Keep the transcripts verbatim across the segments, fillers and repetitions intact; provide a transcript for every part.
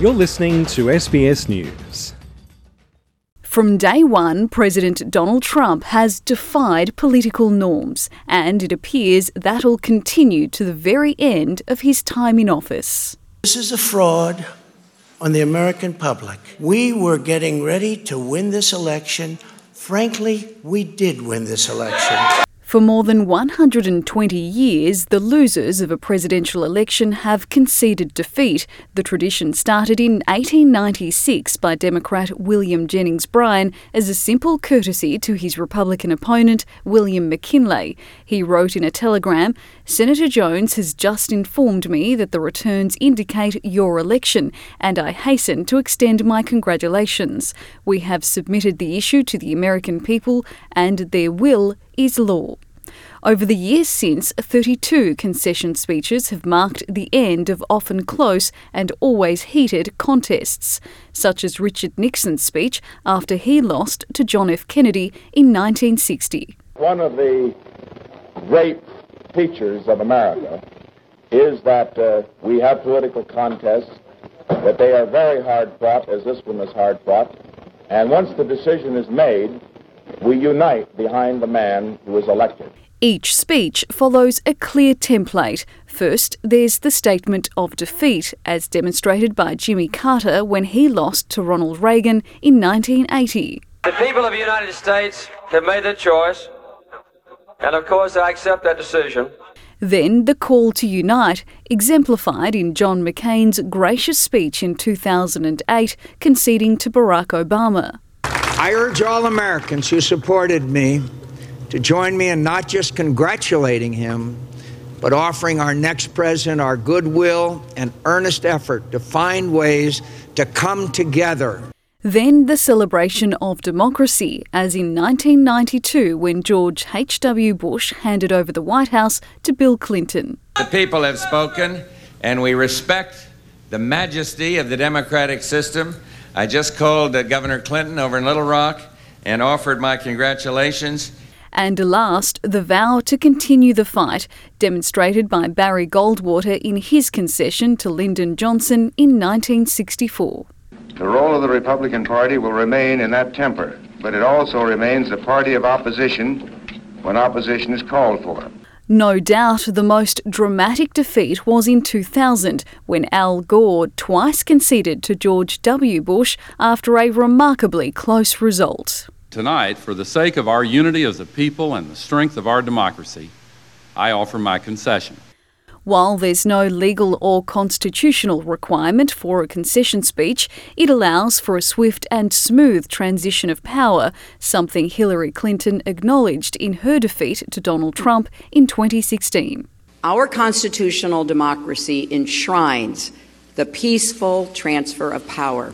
You're listening to S B S News. From day one, President Donald Trump has defied political norms, and it appears that'll continue to the very end of his time in office. This is a fraud on the American public. We were getting ready to win this election. Frankly, we did win this election. For more than one hundred twenty years, the losers of a presidential election have conceded defeat. The tradition started in eighteen ninety-six by Democrat William Jennings Bryan as a simple courtesy to his Republican opponent, William McKinley. He wrote in a telegram, "Senator Jones has just informed me that the returns indicate your election, and I hasten to extend my congratulations. We have submitted the issue to the American people, and their will is law." Over the years since, thirty-two concession speeches have marked the end of often close and always heated contests, such as Richard Nixon's speech after he lost to John F. Kennedy in nineteen sixty. One of the great features of America is that uh, we have political contests, that they are very hard fought, as this one is hard fought, and once the decision is made, we unite behind the man who is elected. Each speech follows a clear template. First, there's the statement of defeat, as demonstrated by Jimmy Carter when he lost to Ronald Reagan in nineteen eighty. The people of the United States have made their choice, and of course I accept that decision. Then the call to unite, exemplified in John McCain's gracious speech in two thousand eight, conceding to Barack Obama. I urge all Americans who supported me to join me in not just congratulating him, but offering our next president our goodwill and earnest effort to find ways to come together. Then the celebration of democracy, as in nineteen ninety-two when George H W Bush handed over the White House to Bill Clinton. The people have spoken, and we respect the majesty of the democratic system. I just called uh, Governor Clinton over in Little Rock and offered my congratulations. And last, the vow to continue the fight, demonstrated by Barry Goldwater in his concession to Lyndon Johnson in nineteen sixty-four. The role of the Republican Party will remain in that temper, but it also remains a party of opposition when opposition is called for. No doubt the most dramatic defeat was in two thousand, when Al Gore twice conceded to George W. Bush after a remarkably close result. Tonight, for the sake of our unity as a people and the strength of our democracy, I offer my concession. While there's no legal or constitutional requirement for a concession speech, it allows for a swift and smooth transition of power, something Hillary Clinton acknowledged in her defeat to Donald Trump in twenty sixteen. Our constitutional democracy enshrines the peaceful transfer of power,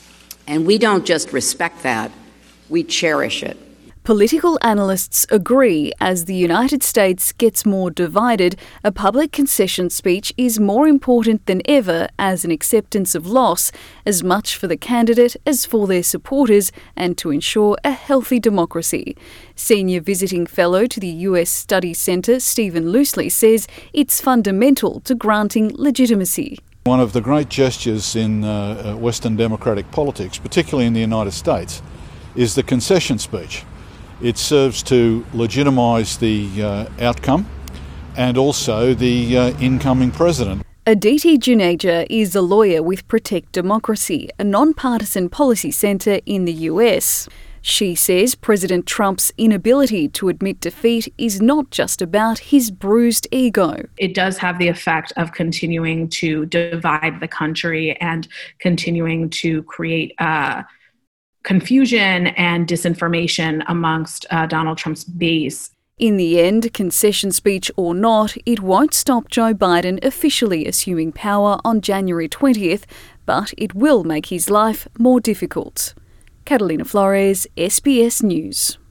and we don't just respect that, we cherish it. Political analysts agree as the United States gets more divided, a public concession speech is more important than ever as an acceptance of loss, as much for the candidate as for their supporters, and to ensure a healthy democracy. Senior visiting fellow to the U S Study Centre, Stephen Loosley, says it's fundamental to granting legitimacy. One of the great gestures in uh, Western democratic politics, particularly in the United States, is the concession speech. It serves to legitimise the uh, outcome and also the uh, incoming president. Aditi Juneja is a lawyer with Protect Democracy, a non-partisan policy centre in the U S. She says President Trump's inability to admit defeat is not just about his bruised ego. It does have the effect of continuing to divide the country and continuing to create uh, confusion and disinformation amongst uh, Donald Trump's base. In the end, concession speech or not, it won't stop Joe Biden officially assuming power on January twentieth, but it will make his life more difficult. Catalina Flores, S B S News.